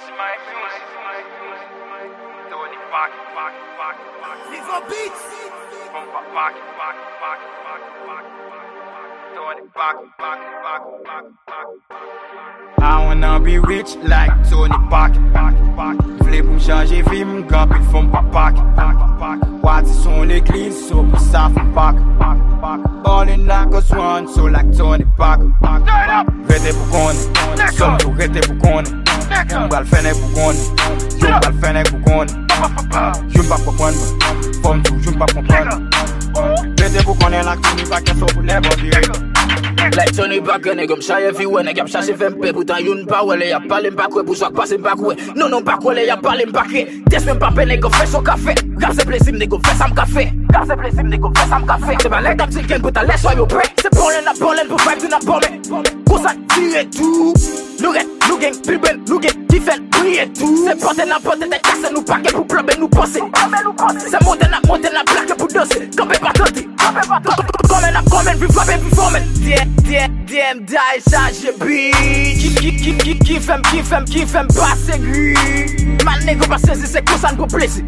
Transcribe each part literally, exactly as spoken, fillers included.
Viva Beats. I wanna be rich like Tony Parker. Vle pou m'changer vie, m'gapit fom pa pocket. Wati son l'église, so pou sa fom Parker. Ballin' like a swan, so like Tony Parker. Rete pou konen, som tou rete pou konen. Yon bal fene pou konen, yon bal fene pou konen. Yon pa kompon mwen, fom tou yon pa kompon. Rete pou konen like Tony Parker, so pou never vire. Like Tony Parker, nèg m chaye everywhere, nèg m chache fem pe, pourtant yon pa wè, y'a parlé m'pa kwe, pour soit passe m'pa kwe. Non non pa kwe, y'a parlé m'pa kwe. Des même pas peine, nèg fait son café. Rap c'est plaisir, nèg fait ça m'café. Rap c'est plaisir, nèg fait ça m'café. C'est pas l'air d'aptiquer pour ta laisse soyez prêt. C'est pour l'en pour l'en pour vibe, tu n'as pas mais. Pour ça tire tout. Nous ret, nous gang, plus ben, nous gang, qui fait briller tout. C'est porter n'importe des casses, nous paquer pour plomber nous penser. C'est monter n'a monter n'a plaque pour danser. Campé pas tenter. Comme un comme un plus fort, plus fort. D M die change beat. Qui qui qui qui qui fait qui fait qui fait passer gris. Man nèg pas saisir c'est comme ça pour plaisir.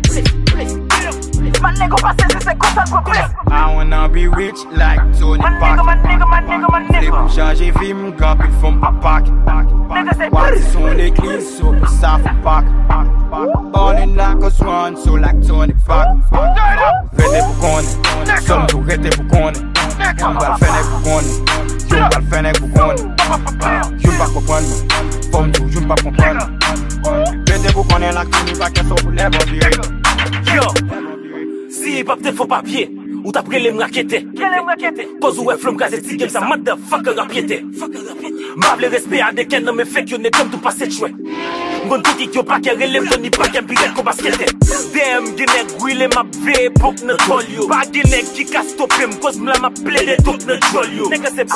Man nèg pas saisir c'est comme ça pour plaisir. I wanna be rich like Tony Parker. Vle pou changer vie, m'gapit fom pa pocket. Wati son l'église, so pou sa fom Parker. Ballin' like a swan, so like Tony Parker. Rete pou konen, som tou rete pou konen. Yon bal fene pou konen, yon bal fene pou konen. Yon pa kompon mwen, fom tou yon pa kompon. Rete pou konen like Tony Parker, so pou never vire. Yo, si hip hop te faux papier, ou t'as pris les m'raqueter. Cause ou flom gazet si game ça motherfucker rapiété. M'avle respect à des ken dans mes fake y'en est comme tout passé de chouette. M'gon tout qui y'o pas qu'elle relève ton ni pas qu'un pirate qu'on basketé. Dem genek brûlé ma V pour ne troll yo. Pas genek qui casse topé m'cause m'la m'a plaidé tout ne troll yo. Nèg c'est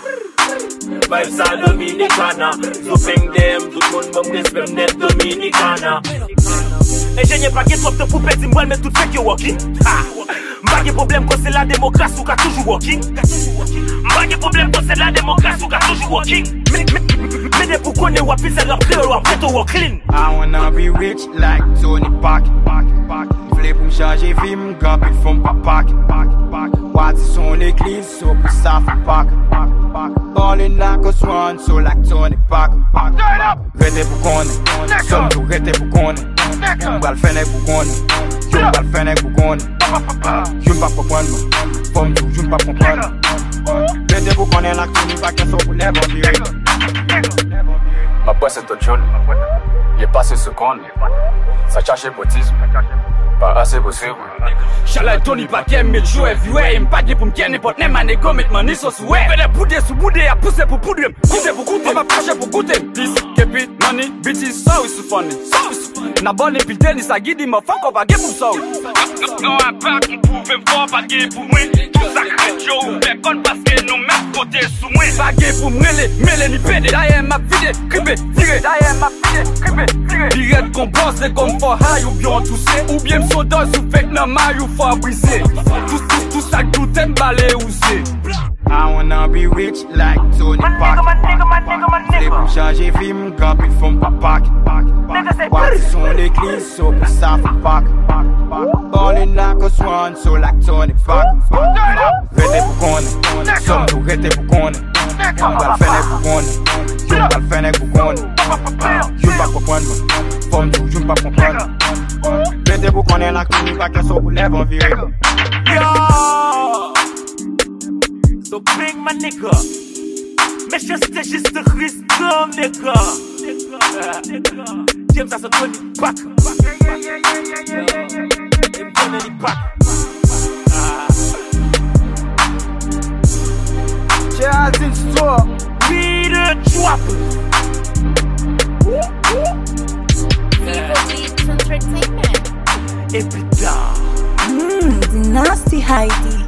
Vibes à Dominicana, Zopeng dem, tout le monde m'aime respect net Dominicana. Ingénieur pas trop de poupées, dis-moi mais tout fait que walking. M'pas de problème quand c'est la démocratie ou qu'a toujours walking. M'pas de problème quand c'est la démocratie ou qu'a toujours walking. Mais des pour qu'on est wapil c'est leur play ou après tout walk clean. I wanna be rich like Tony Parker. Vle pou m'changer vie, m'gapit fom pa pocket. Wati son l'église, so pou sa fom Parker. Ballin' like a swan, so like Tony Parker. Rete pou konen, som tou rete pou konen. Yon bal fene pou konen, yon bal fene pou konen. Yon pa kompon mwen, fom tou yon pa kompon. Rete pou konen like Tony Parker, so pou never vire. Ma boîte c'est ton jaune, y'a pas ce secondes. Ça cherche boutisme, pas assez possible. Chalai Tony Parker, mais joue everywhere. Y'm pas de pour m'ken n'importe n'aime mané go met money so soué. Fais des boudés sous boudés, à pousser pour poudre. Pousser pour goûter, m'a proche pour goûter. This, keep it, money, bitches, so it's funny. So it's funny. Na bonne pile tennis, ça guide, m'a fuck up, à pour ça. Non, à part qu'on pouvait voir, pas gay pour moi. Tout ça crête, yo, fait con parce que nous mêmes côté sous moi. Pas gay pour moi, mêlé ni pédé. D'ailleurs, m'a vidé, crippé, tiré. D'ailleurs, m'a vidé, crippé, tiré. Direct qu'on pense, c'est comme for high ou bien toussé. Ou bien m'soda sous fait na maille ou faut briser. Tout, tout, tout ça, tout emballé ou c'est. I wanna be rich like Tony Parker. Vle pou changer vie, m'gapit fom pa pocket. Wati son l'église, so pou sa fom Parker. Ballin' like a swan, so like Tony Parker. Rete pou konen, som tou rete pou konen. Yon bal fene pou konen, yon bal fene pou konen. Yon pa kompon mwen, fom tou yon pa kompon. Rete pou konen like Tony Parker, so pou never vire. Yo, so big my nigga. Mais je sais juste de risque comme nigga. James as a Tony Parker. I'm Tony Parker. Jazz in store. We the droppers. Viva Beats Entertainment. Et putain. Mmm, the nasty Heidi.